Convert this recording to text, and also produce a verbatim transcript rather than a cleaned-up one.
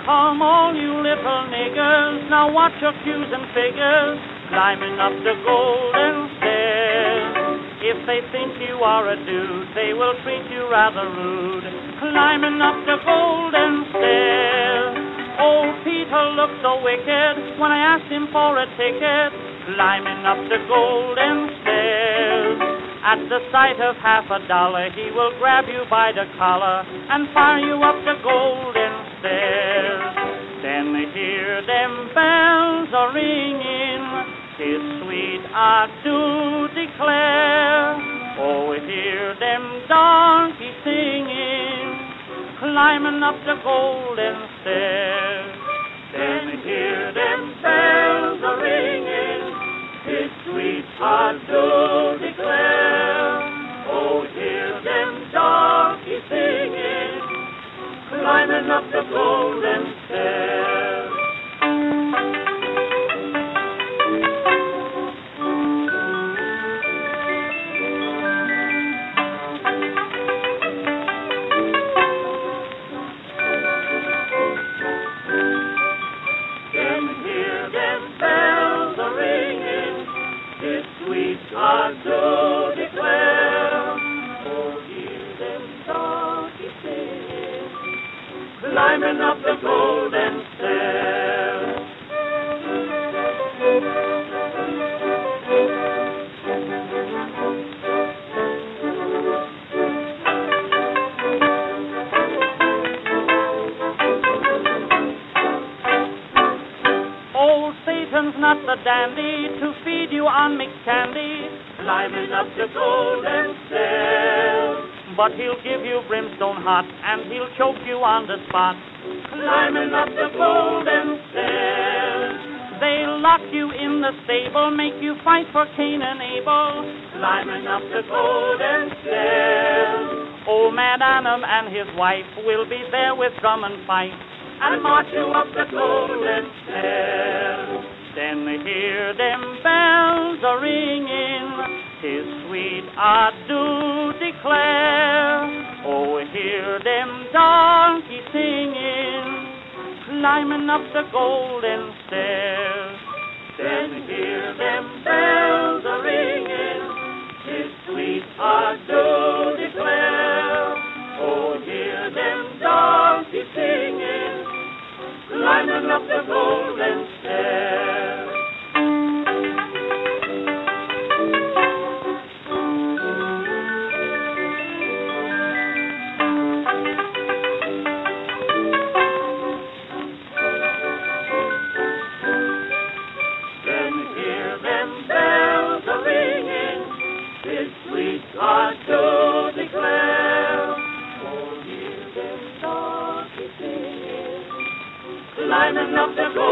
Come all you little niggers, now watch your cues and figures, climbing up the golden stairs. If they think you are a dude, they will treat you rather rude, climbing up the golden stairs. Old Peter looked so wicked when I asked him for a ticket, climbing up the golden stairs. At the sight of half a dollar, he will grab you by the collar and fire you up the golden stairs. Then hear them bells a ringing, his sweet adieu declare. Oh, hear them donkeys singing, climbing up the golden stairs. Then hear them bells a ringing, his sweet adieu declare. Oh, hear them donkeys singing, climbing up the golden stairs. Then hear them bells a ringing, his sweet adieu declare. Oh, hear them donkeys singing, climbing up the golden stairs. Old Satan's not the dandy to feed you on mixed candy, climbing up the golden stairs. But he'll give you brimstone hot, and he'll choke you on the spot, climbing up the golden stairs. They'll lock you in the stable, make you fight for Cain and Abel, climbing up the golden stairs. Old Man Adam and his wife will be there with drum and fife, and march you up the golden stairs. Then hear them bells a ringing, his sweet adieu declare. Oh, hear them donkeys singing, climbing up the golden stairs. Then hear them bells a ringing, his sweet adieu declare. Oh, hear them donkeys singing, climbing up the golden stairs. Then hear them bells a ringing, his sweet adieu declare. Oh, hear them donkeys singing, climbing up the golden stairs.